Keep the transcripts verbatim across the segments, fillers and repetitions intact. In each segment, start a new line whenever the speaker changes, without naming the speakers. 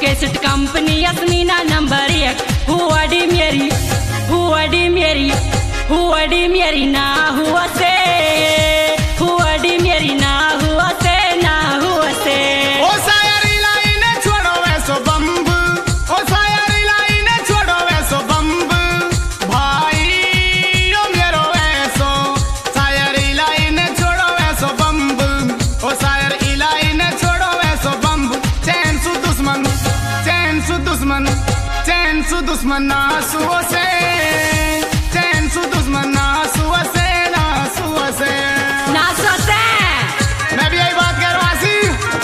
Cassette company Yasmina number एक। हुआडी मेरी हुआडी मेरी हुआडी मेरी ना हुआ से हुआडी मेरी ना हुआ से ना हुआ से।
ओ सायरी लाइन छोड़ो वैसो बम्ब, ओ सायरी लाइन छोड़ो वैसो बम्ब भाई ओ मेरो वैसो। सायरी लाइन छोड़ो वैसो बम्ब, ओ सायरी लाइन छोड़ो वैसो बम्ब। चैन सु दुश्मन चैन सु दुश्मन चैन सु दुश्मन ना सुओ से, चैन सु दुश्मन ना सुओ से ना सुओ से
ना सुओ से।
मैं भी यही बात कह रहा हूँ आसी।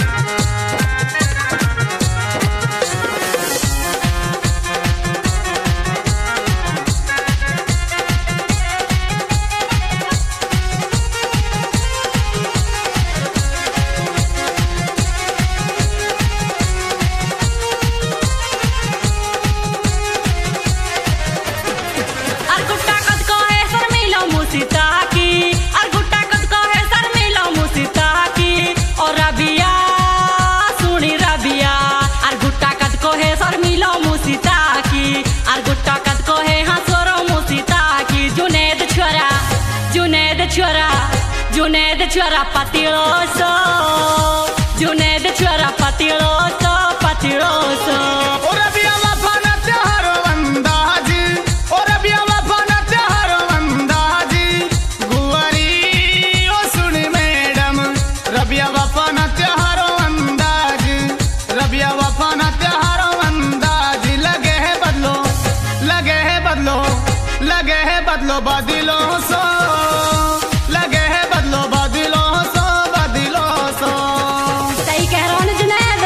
जुनेद छोरा पतिलोसो जुनेद छोरा पतिलोसो पतिलोसो।
ओ रबिया वफा ना त्योहारो अंदाज, ओ रबिया वफा ना त्योहारो अंदाज गुवारी ओ सुन मैडम। रबिया वफा ना त्योहारो अंदाज, रबिया वफा ना त्योहारो अंदाज। लगे है बदलो लगे है बदलो लगे है बदलो बदलो सो, लगे है बदलो बदलो सो बदलो सो।
सही कह रहा हूँ ना जुनैद।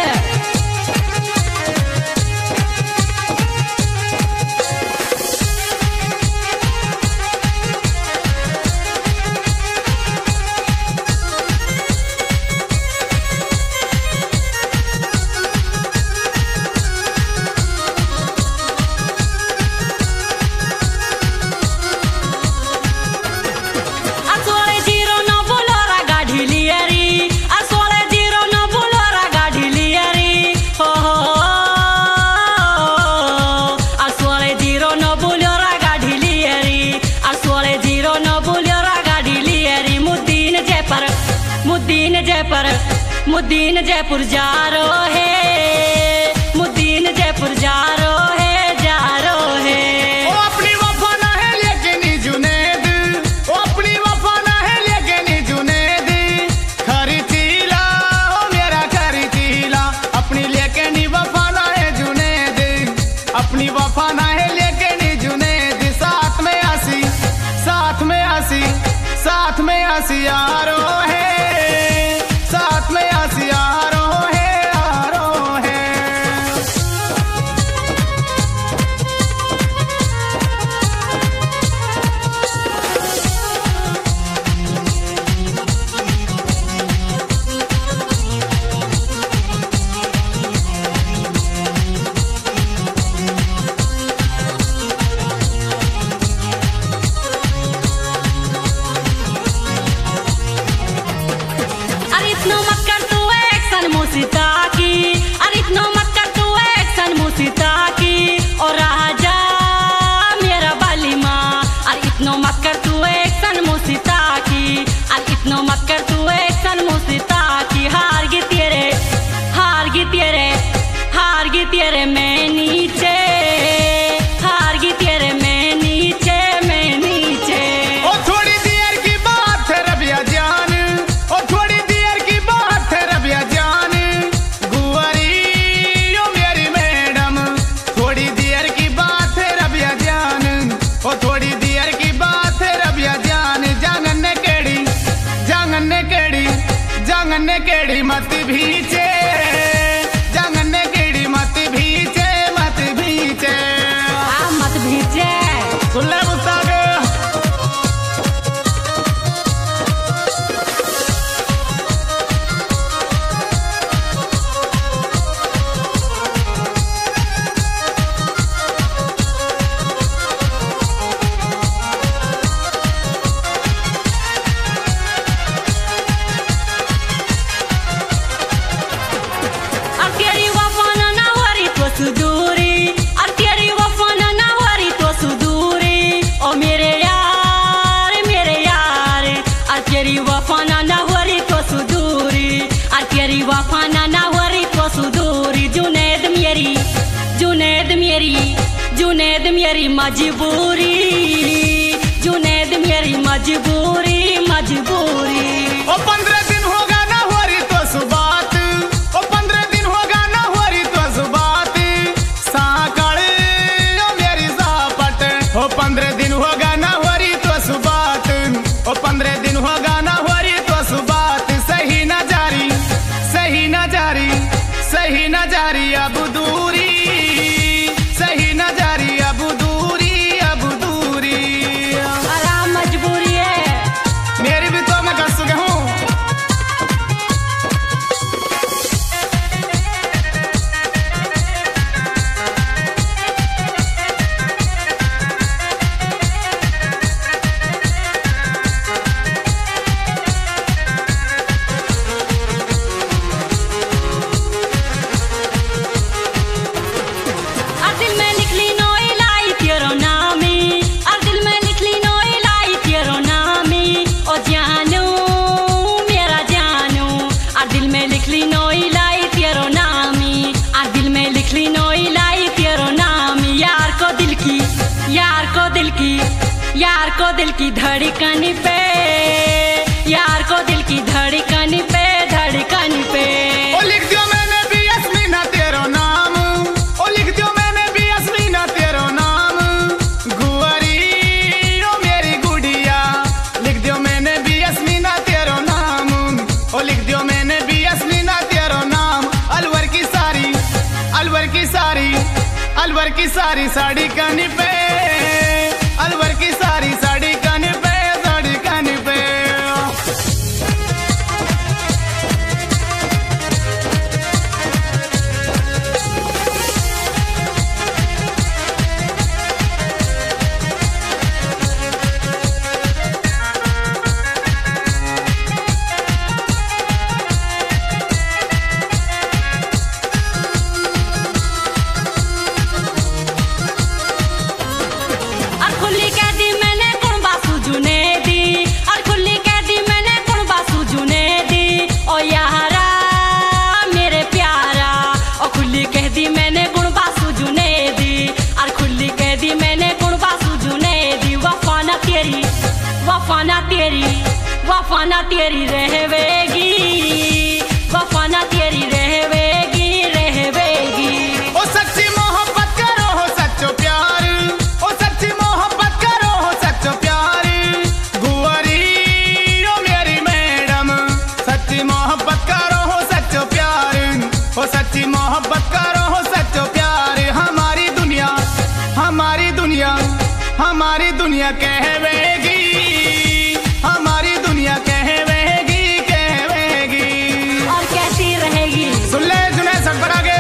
मुद्दीन जयपुर मुद्दीन जयपुर जा रो है, मुद्दीन जयपुर जा रो है जा रो है।
ओ अपनी वफा ना है लेकिन जुनैद, ओ अपनी वफा ना है लेकिन जुनैद। खरीदीला ओ मेरा खरीदीला, अपनी लेकिन वफा ना है जुनैद, अपनी वफा ना है लेकिन जुनैद। साथ में हंसी साथ में हंसी साथ में हंसी यारो है, साथ में हंसी यारो है यारो
जुनेद मेरी मजबूरी, जुनेद मेरी मजबूरी मजबूरी।
ओ पंद्रह दिन होगा ना हो रही तो सुबात, ओ पंद्रह दिन होगा ना हो रही तो सुबात, साकड़ ओ मेरी सापट। ओ पंद्रह दिन होगा ना हो रही तो सुबात, ओ पंद्रह दिन होगा ना हो रही तो सुबात। सही न जारी, सही न जारी, सही न जारी अब दूरी, सही न जारी अब दूरी, अब दूरी।
आराम मजबूरी है
मेरी भी तो मैं कर चुका हूँ।
और दिल में लिख ली नोई लाई तेरो नामी, और दिल में लिख ली नोई लाई तेरो नामी। ओ जानू मेरा जानू, और दिल में लिख ली नोई लाई तेरो नामी, और दिल में लिख ली नोई लाई तेरो नामी। यार को दिल की, यार को दिल की, यार को दिल की धड़कन पे, यार को दिल की धड़कन पे, धड़कन पे।
ओ लिख दियो मैंने भी यस्मीना तेरो नाम, ओ लिख दियो मैंने भी यस्मीना तेरो नाम। गुआरी ओ मेरी गुड़िया, लिख दियो मैंने भी यस्मीना तेरो नाम, ओ लिख दियो मैंने भी यस्मीना तेरो नाम। अलवर की सारी, अलवर की सारी, अलवर की सारी साड़ी कनी पे, अलवर की सारी साड़ी कनी पे, साड़ी कनी पे।
और खुली कह दी मैंने कुण बासु जुने दी, और खुली कह दी मैंने कुण बासु जुने दी। ओ यारा मेरे प्यारा, और खुली कह दी मैंने गुण बासु जुने दी, और खुली कह दी मैंने गुण बासु जुने दी। वफाना तेरी, वफाना तेरी, वफाना तेरी रहवेगी, वफाना तेरी रहवेगी, रहवेगी।
ओ सच्ची मोहब्बत करो हो सच्चो प्यार, ओ सच्ची मोहब्बत करो हो सच्चो प्यार। गुआरी ओ मेरी मैडम, सच्ची मोहब्बत करो हो सच्चो प्यार, ओ सच्ची मोहब्बत करो हो सच्चो प्यार। हमारी दुनिया, हमारी दुनिया, हमारी दुनिया कहवेगी, हमारी दुनिया कहवेगी, कहवेगी।
और कैसी रहेगी।
सुन ले जुने सफर आगे।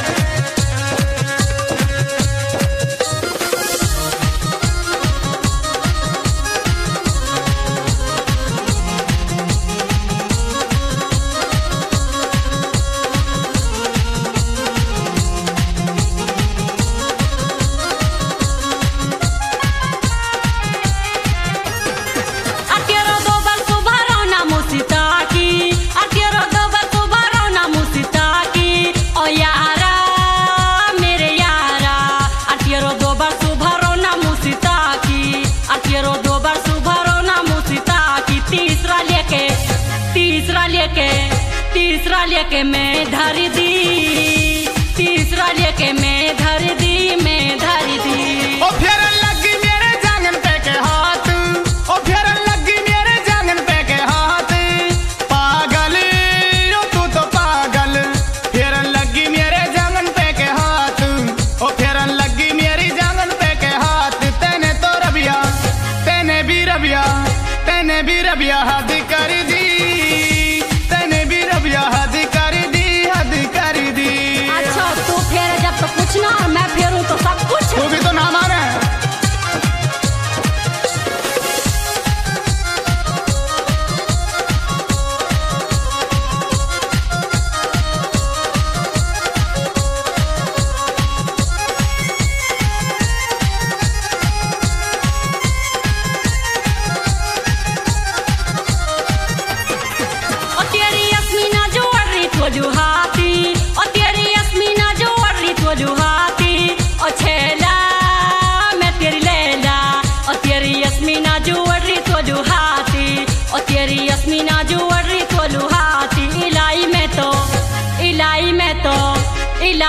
अकेरो दो बल सुबह रौना मुसिता की, अकेरो दो बल सुबह रौना मुसिता की। ओ यारा मेरे यारा, अकेरो दो बल सुबह रौना मुसिता की, अकेरो दो बल सुबह रौना मुसिता की। तीसरा लेके, तीसरा लेके, तीसरा लेके मैं धर दी, तीसरा लेके मैं धर दी, मैं धर दी।
ओ फेरन लगी मेरे जांगन पे के हाथ, ओ फेरन लगी मेरे जांगन पे के हाथ। पागल ओ तू तो पागल, फेरन लगी मेरे जांगन पे के हाथ, ओ फेरन लगी मेरी जांगन पे के हाथ। तेने तो रबिया, तेने भी रबिया, तेने भी रबिया हद कर दी, तेने भी रबिया हद कर दी, हद कर दी।
अच्छा तू फिर जब तो कुछ ना और मैं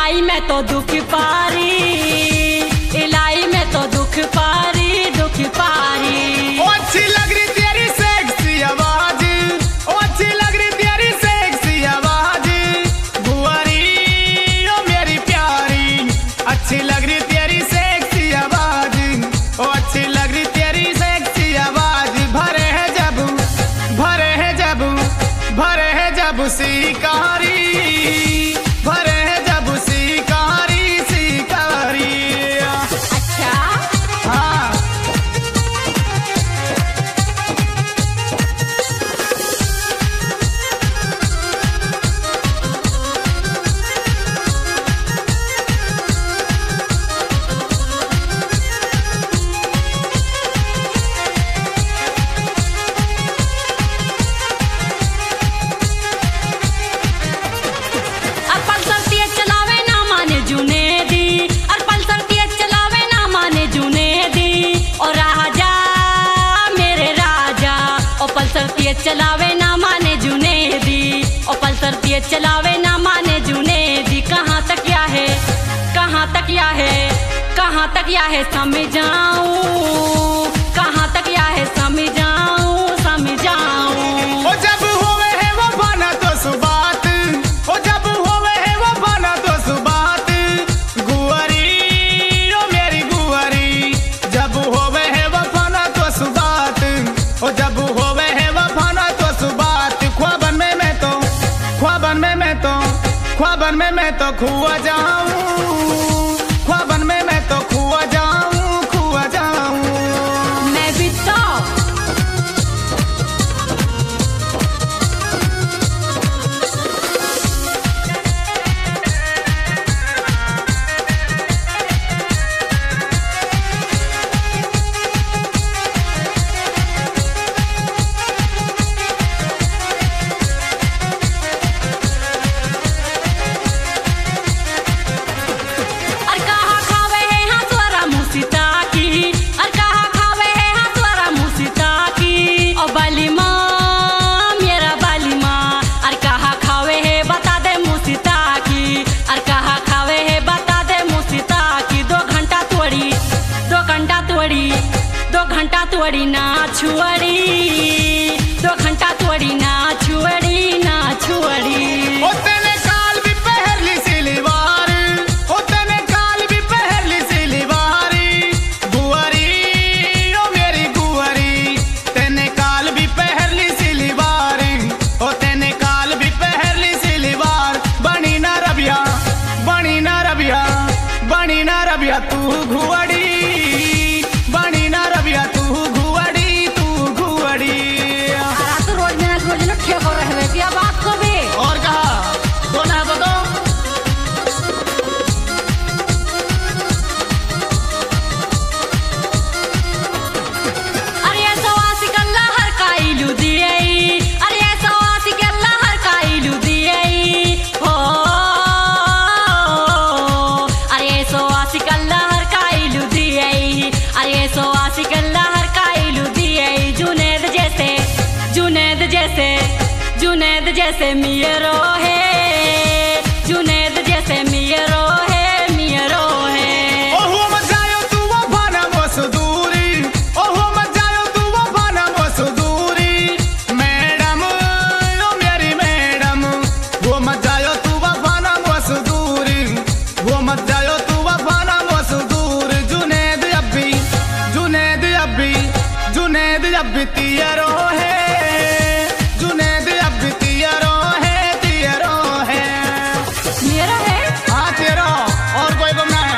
इलाई में तो दुख पारी, इलाई में तो दुख पारी, दुख पारी।
ओ अच्छी लग रही तेरी सेक्सी आवाज, ओ अच्छी लग रही तेरी सेक्सी आवाज, गुआरी ओ मेरी प्यारी। अच्छी लग रही तेरी सेक्सी आवाज, ओ अच्छी लग रही तेरी सेक्सी आवाज। भरे है जब, भरे है जब, भरे है जब शिकारी, भरे है जब शिकारी शिकारी।
अच्छा
हाँ
चलावे ना माने जुनेदी, ओ पल्सर तेज चलावे ना माने जुनेदी। कहाँ तक क्या है, कहाँ तक क्या है, कहाँ तक क्या है समझाऊं, कहाँ तक क्या है समझाऊं, समझाऊं।
ओ जब होवे है वो बना तो सुबात, ओ जब होवे है वो बना तो सुबात, गुआरी ओ मेरी गुआरी। जब होवे है वो बना तो सुबात, ओ जब होवे है वो बना तो सुबात। ख्वाबन में मैं तो, ख्वाबन में मैं तो, ख्वाबन में मैं तो खुआ जाऊं, ख्वाबन में मैं तो खुआ जाऊं, खुआ जाऊं।
मैं भी तो तोड़ी ना छुअड़ी, दो घंटा तोड़ी ना छुअड़ी, ना छुअड़ी।
ओ तेने काल भी पहली सिलवार, ओ तेने काल भी पहली सिलवारी, गुआरी ओ मेरी गुआरी। तेने काल भी पहली सिलवार, ओ तेने काल भी पहली सिलवार। बनी ना रबिया, बनी ना रबिया, बनी ना रबिया तू घुअड़ी, बनी ना रबिया तू घुअड़ी, तू घुअड़ी।
तो रोज ना रोज ना ठेको रहवे क्या बात को भी
और कहा कौन है बताओ।
अरे सवासी कल्ला हर काइलू दिए, अरे सवासी कल्ला हर काइलू दिए हो, अरे सवासी कल्ला हर काइलू दिए, अरे सवासी कल्ला हर काइलू दिए। जुनेद जैसे, जुनेद जैसे, जुनेद जैसे मियरो है, जुनेद जैसे मियरो है, मियरो है।
ओहो मत जायो तू वो भाना मसदूरी, ओहो मत जायो तू वो भाना मसदूरी। मैडम ओ मेरी मैडम, वो मत जायो तू वो भाना मसदूरी, वो मत जायो तू वो भाना मसदूर। जुनेद अब्बी, जुनेद अब्बी, जुनेद अब्बी तियरो है, जुनेद अब्बी तियरो है, तियरो है।
मेरा है
हाँ तेरा, और कोई गुम ना है।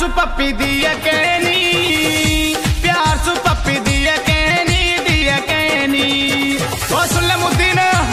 सु पप्पी दिया कहनी, प्यार सु पप्पी दिया कहनी, दिया कहनी। ओ सुन ले मुद्दीन,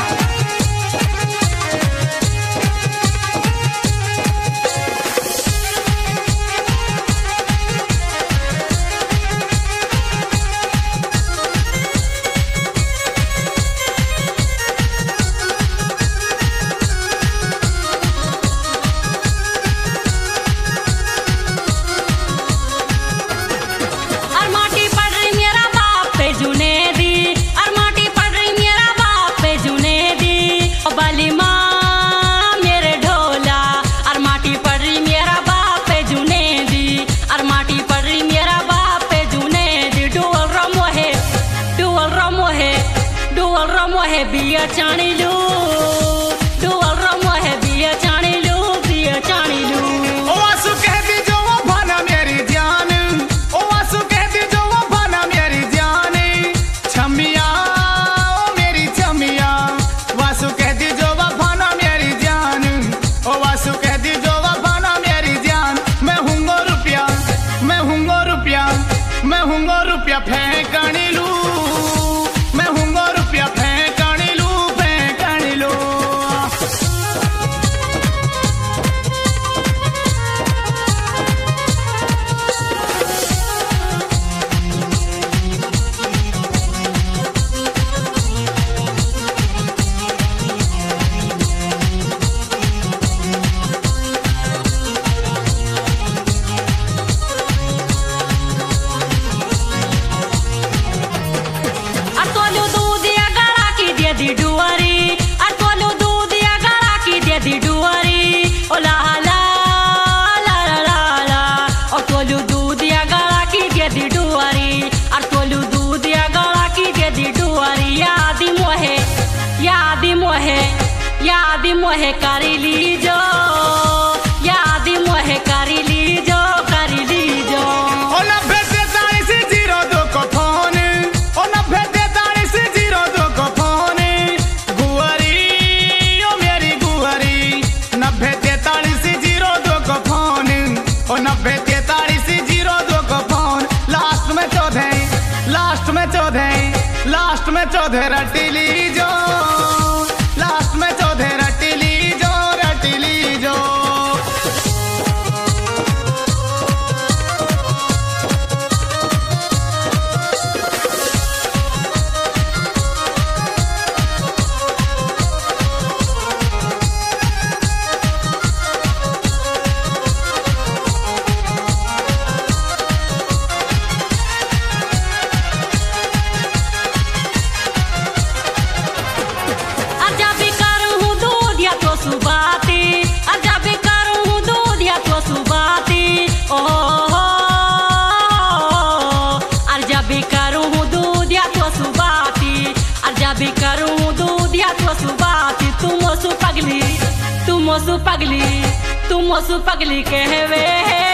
बिया चाणी लू, डुअल रमो है बिया चाणी लू, बिया चाणी लू।
ओ आंसू कहती जो वो भाना मेरी जान, ओ आंसू कहती जो वो भाना मेरी जान, छमिया ओ मेरी छमिया। वासु कहती जो वो भाना मेरी जान, ओ वासु कहती जो वो भाना मेरी जान। मैं हूँगो रुपया, मैं हूँगो रुपया, मैं हूँगो रुपया फेंकनी लू, मैं हूँगो रुपया फेंकनी लू, फेंकनी लू। यादी मोहे करी लीजो, यादी मोहे करी लीजो, करी लीजो। ओ नब्बे तैतालीस जीरो दो को फोन, ओ नब्बे तैतालीस जीरो दो को फोन। गुआरी ओ मेरी गुआरी, नब्बे तैतालीस जीरो दो को फोन, ओ नब्बे तैतालीस जीरो दो को फोन। लास्ट में चौदह, लास्ट में चौदह, लास्ट में चौदह रटी लीजो, लास्ट में चौदह रटी लीजो, रटी लीजो।
तुमसु पगली, तुमसु पगली कहवे,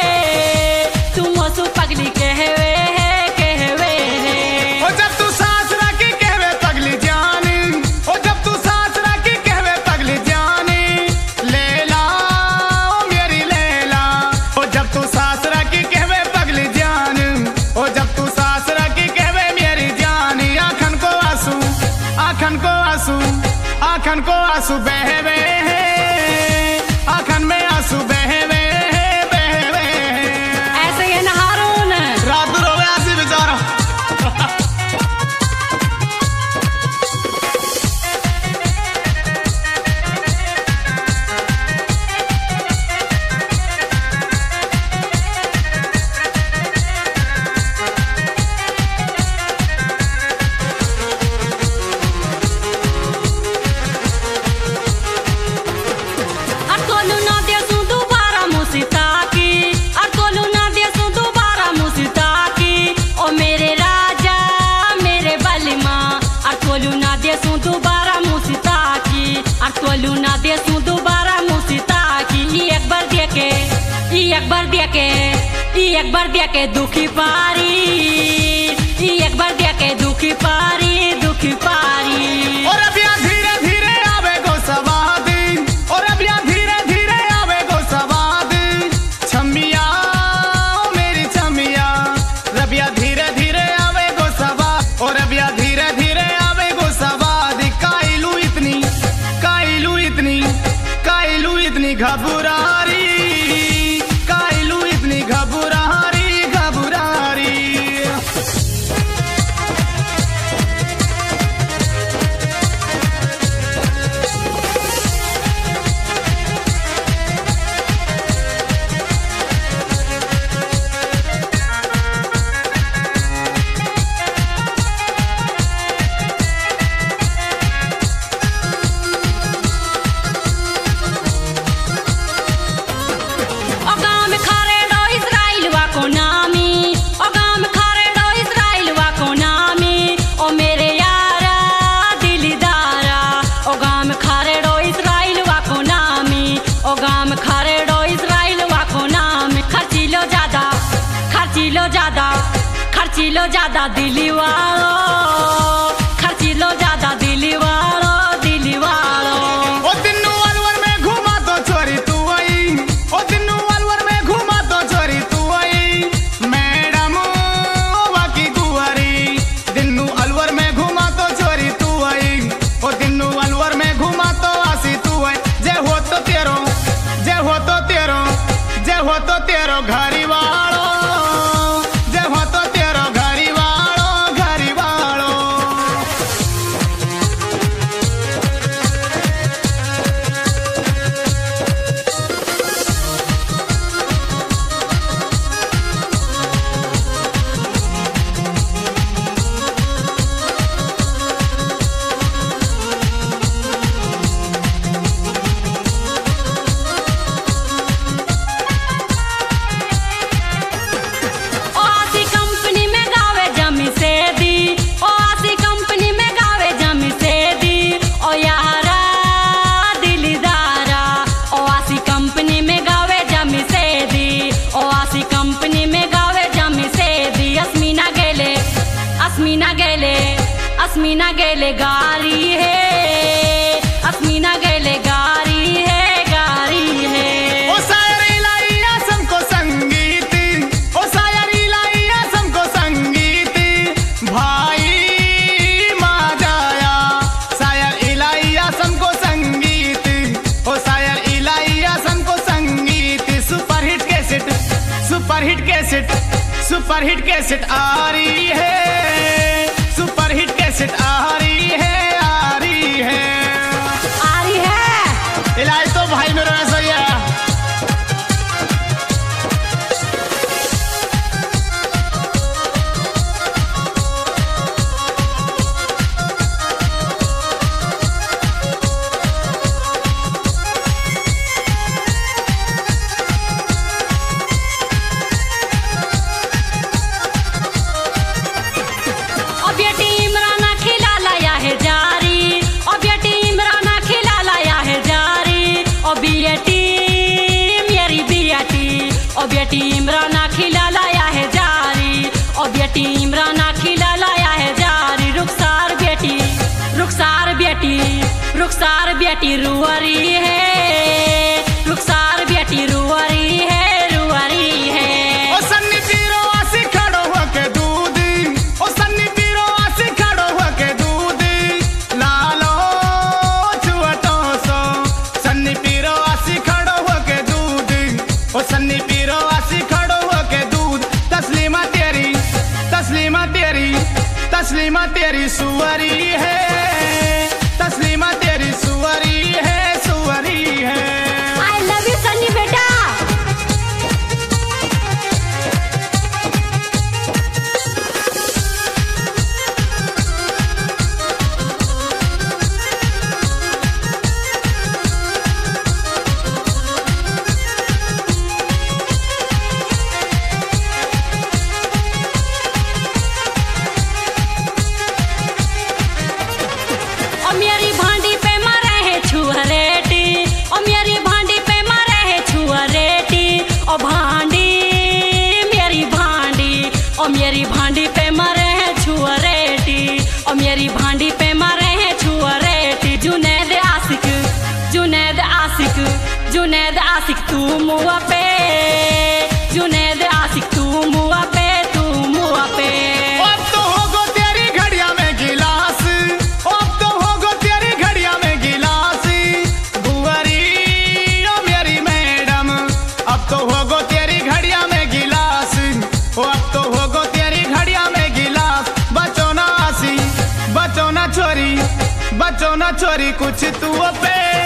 तुमसु पगली कहवे, कहवे।
ओ जब तू सांस रखी कहवे पगली जान, ओ जब तू सांस रखी कहवे पगली जान। लैला ओ मेरी लैला, ओ जब तू सांस रखी कहवे पगली जान, ओ जब तू सांस रखी कहवे मेरी जान। आँखन को आंसू, आँखन को आंसू, आँखन को आंसू बहवे, आँखन में आंसू बहवे, बहवे।
ऐसे ये नहारो न
रात दूर हो गया ऐसी बेचारा।
एक बार दिया के, एक बार दिया के दुखी पारी, एक बार दिया के दुखी पारी, दुखी पारी।
और अबिया धीरे धीरे आवे गो सवाद, और अबिया धीरे धीरे आवे गो सवाद। छमिया
खर्ची लो ज्यादा दिली वालो, खर्ची लो ज्यादा दिली वालो, दिली वालो।
ओ दिन्नू अलवर में घुमा तो छोरी तू आई, ओ दिन्नू अलवर में घुमा तो छोरी तू आई, मैडम वाकी गुआरी। दिन्नू अलवर में घुमा तो छोरी तू आई, ओ दिन्नू अलवर में घुमा तो आसी तू आई। जय हो तो तेरो, जय हो तो तेरो, जय हो तो तेरो घरी वालो, जय हो तो तेरो घरी वालो, घरी वालो।
ओ आसी कंपनी में गावे जमी से दी, ओ आसी कंपनी में गावे जमी से दी, ओ यारा दिलदारा। ओ आसी कंपनी में गावे जमी से दी, ओ आसी कंपनी में गावे जमी से दी। अस्मीना गेले, अस्मीना गेले, अस्मीना गेले गारी है, अस्मीना गेले गारी है, गारी है।
ओ शायरी लाइया सबको संगीत, ओ शायरी लाइया सबको संगीत, भाई माँ जाया। शायर इलाइया सबको संगीत, ओ शायर इलाइया सबको संगीत। Super hit cassette, super hit cassette, super hit cassette आ रही है, सुपर हिट कैसेट आ रही है, आ रही है।
आ रही है।
इलाज तो भाई मेरा ऐसा ही है।
ओ बेटी इमराना खिला लाया है जारी, ओ बेटी इमराना खिला लाया है जारी। ओ बेटी मेरी बेटी, ओ बेटी इमराना खिला लाया है जारी, ओ बेटी इमराना खिला लाया है जारी। रुखसार बेटी, रुखसार बेटी, रुखसार बेटी रुअरी है, रुखसार बेटी रुअरी है, रुअरी है।
ओ सन्नी पीरो आसी खड़ो होके दूध, ओ सन्नी पीरो आसी खड़ो होके दूध, लालो चुअटो सो। सन्नी पीरो आसी खड़ो होके दूध, ओ सन्नी पीरो आसी खड़ो होके दूध। तस्लीमा तेरी, तस्लीमा तेरी, तस्लीमा तेरी सुअरी है, तस्लीमा तेरी सुअरी है, सुअरी है।
आई लव यू सन्नी बेटा। ओ मेरी भांडी पे मरे है छुअरेटी, ओ मेरी भांडी पे मरे है छुअरेटी। ओ भांडी मेरी भांडी, ओ मेरी भांडी पे मरे है छुअरेटी, ओ मेरी भांडी पे मरे है छुअरेटी। जुनैद आशिक, जुनैद आशिक, जुनैद आशिक तू मुआ पे, जुनैद आशिक तू मुआ पे, तू मुआ पे।
अब तो होगो तेरी घड़िया में गिलास, अब तो होगो तेरी घड़िया में गिलास, गुआरी ओ मेरी मैडम। अब तो होगो तेरी घड़िया में गिलास, ओ अब तो होगो तेरी घड़िया में गिलास। बचो ना आसी, बचो ना छोरी, बचो ना छोरी कुछ तू पे